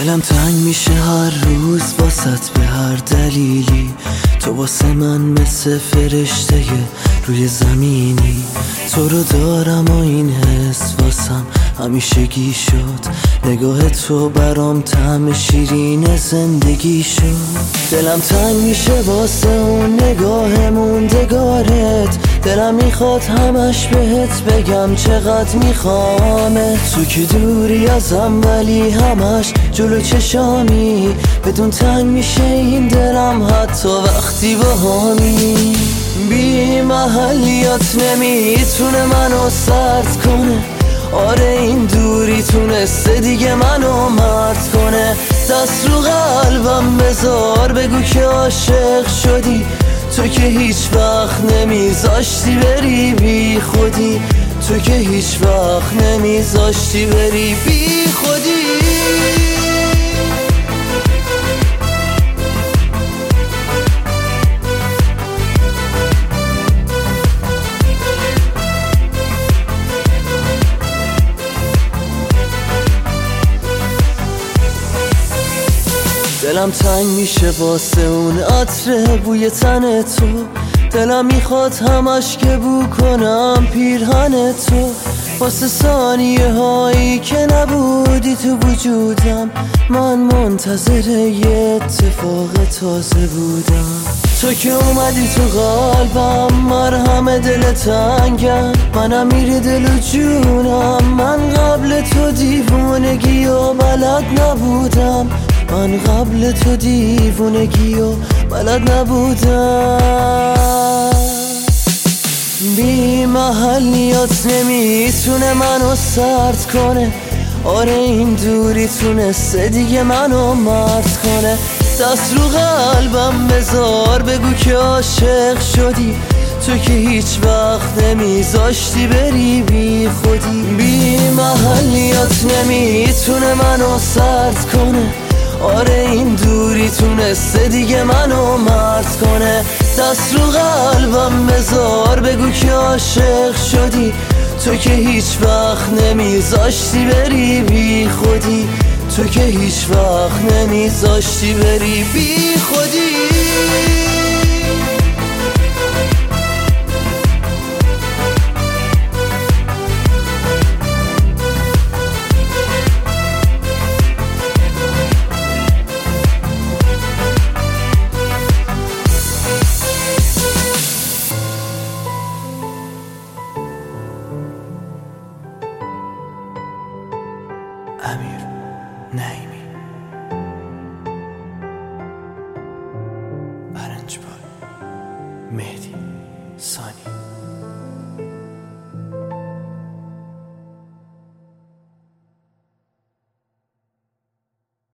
دلم تنگ میشه هر روز واسط به هر دلیلی. تو واسه من مثل فرشته روی زمینی. تو رو دارم و این حس واسم همیشگی شد. نگاه تو برام طعم شیرین زندگی شد. دلم تنگ میشه واسه اون نگاه موندگارت. دلم میخواد همش بهت بگم چقدر میخوامه. تو که دوری ازم ولی همش جلو چشامی. بدون تنگ میشه این دلم حتی وقتی باهامی. بی محلیات نمیتونه منو سرد کنه. آره این دوری تونسته دیگه منو مرد کنه. دست رو قلبم بذار بگو که عاشق شدی. تو که هیچ وقت نمیذاشتی بری بی خودی. تو که هیچ وقت نمیذاشتی بری بی خودی. دلم تنگ میشه واسه اون عطر بوی تن تو. دلم میخواد همش که بو کنم پیرهن تو. واسه ثانیه هایی که نبودی تو وجودم. من منتظر یه اتفاق تازه بودم. تو که اومدی تو قلبم مرهم دل تنگم. منم میری دل و جونم. من قبل تو دیوونگی و بلد نبودم. من قبل تو دیوونگی و بلد نبودم. بی محلیات نمیتونه منو سرد کنه. آره این دوری تونسته دیگه منو مرد کنه. دست رو قلبم بذار بگو که عاشق شدی. تو که هیچ وقت نمیذاشتی بری بی خودی. بی محلیات نمیتونه منو سرد کنه. آره این دوری تونسته دیگه منو مرد کنه. دست رو قلبم بذار بگو که عاشق شدی. تو که هیچ وقت نمیذاشتی بری بی خودی. تو که هیچ وقت نمیذاشتی بری بی خودی. امیر نعیمی. ارنج بای مهدی سانی.